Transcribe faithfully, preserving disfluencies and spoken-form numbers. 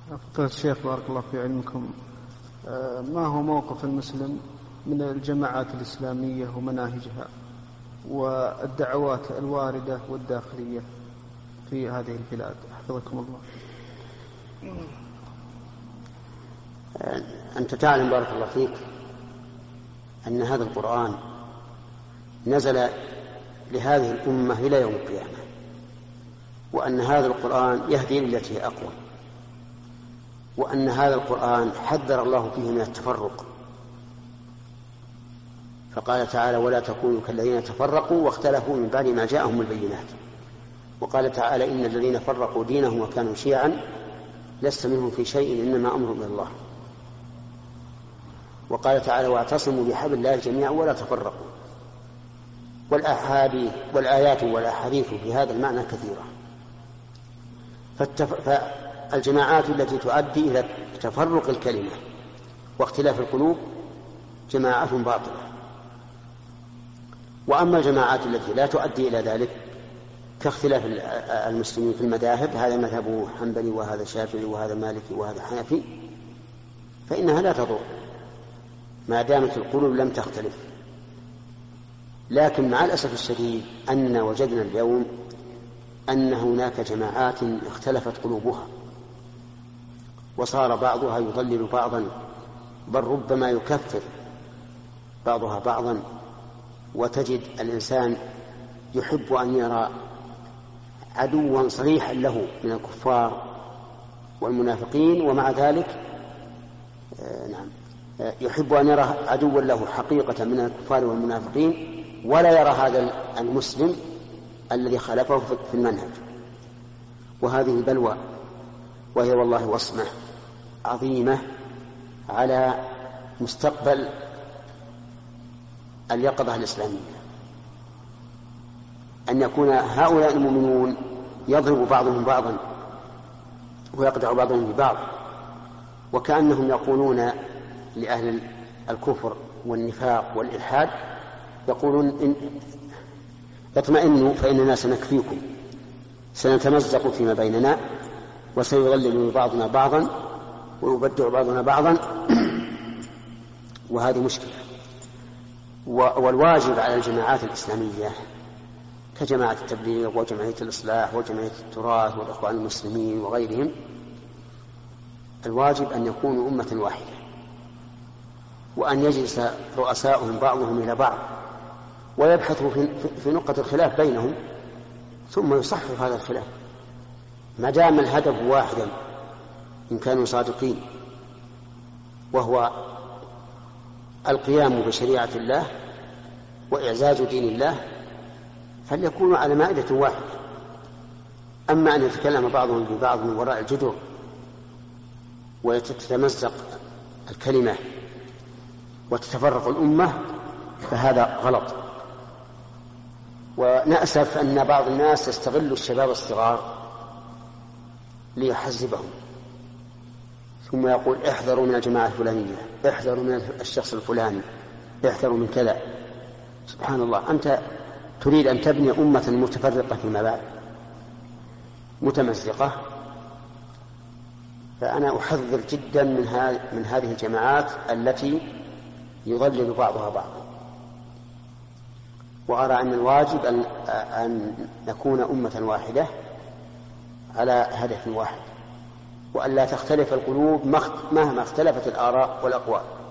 فضيلة الشيخ بارك الله في علمكم، ما هو موقف المسلم من الجماعات الإسلامية ومناهجها والدعوات الواردة والداخلية في هذه البلاد حفظكم الله؟ أنت تعلم بارك الله فيك أن هذا القرآن نزل لهذه الأمة إلى يوم القيامة، وأن هذا القرآن يهدي للتي هي أقوى، وأن هذا القرآن حذر الله فيه من التفرق، فقال تعالى: ولا تكونوا كالذين تفرقوا واختلفوا من بعد ما جاءهم البينات. وقال تعالى: إن الذين فرقوا دينهم وكانوا شيعا لست منهم في شيء إنما أمرهم إلى الله. وقال تعالى: واعتصموا بحبل الله جميعا ولا تفرقوا. والأحاديث والآيات والأحاديث في هذا المعنى كثيرة. فالتف... فالجماعات التي تؤدي إلى تفرق الكلمة واختلاف القلوب جماعة باطلة، وأما الجماعات التي لا تؤدي إلى ذلك كاختلاف المسلمين في المذاهب، هذا مذهبه حنبلي وهذا شافعي وهذا مالكي وهذا حنفي، فإنها لا تضر ما دامت القلوب لم تختلف. لكن مع الأسف الشديد أن وجدنا اليوم أن هناك جماعات اختلفت قلوبها، وصار بعضها يضلل بعضا، بل ربما يكفر بعضها بعضا. وتجد الإنسان يحب أن يرى عدوا صريحا له من الكفار والمنافقين، ومع ذلك نعم يحب أن يرى عدوا له حقيقة من الكفار والمنافقين، ولا يرى هذا المسلم الذي خالفه في المنهج. وهذه بلوى، وهي والله وصمة عظيمة على مستقبل اليقظة الإسلامية، أن يكون هؤلاء المؤمنون يضرب بعضهم بعضا ويقدع بعضهم ببعض، وكأنهم يقولون لأهل الكفر والنفاق والإلحاد، يقولون: إن اطمئنوا فإننا سنكفيكم، سنتمزق فيما بيننا وسيضلل بعضنا بعضا ويبدع بعضنا بعضا. وهذه مشكلة. والواجب على الجماعات الإسلامية كجماعة التبليغ وجمعية الإصلاح وجمعية التراث والإخوان المسلمين وغيرهم، الواجب أن يكونوا أمة واحدة، وأن يجلس رؤساؤهم بعضهم إلى بعض ويبحثوا في نقطة الخلاف بينهم ثم يصحح هذا الخلاف، ما دام الهدف واحدا إن كانوا صادقين، وهو القيام بشريعة الله وإعزاز دين الله، فليكونوا على مائدة واحدة. أما أن يتكلم بعضهم ببعض من وراء الجدر ويتمزق الكلمة وتتفرق الأمة فهذا غلط. ونأسف أن بعض الناس يستغل الشباب الصغار ليحزبهم، ثم يقول: احذروا من الجماعة الفلانية، احذروا من الشخص الفلاني، احذروا من كذا. سبحان الله، أنت تريد أن تبني أمة متفرقة فيما بعد متمزقة. فأنا أحذر جدا من, من هذه الجماعات التي يضلل بعضها بعضا، وأرى أن الواجب أن, أن نكون أمة واحدة على هدف واحد، وأن لا تختلف القلوب مهما اختلفت الآراء والأقوال.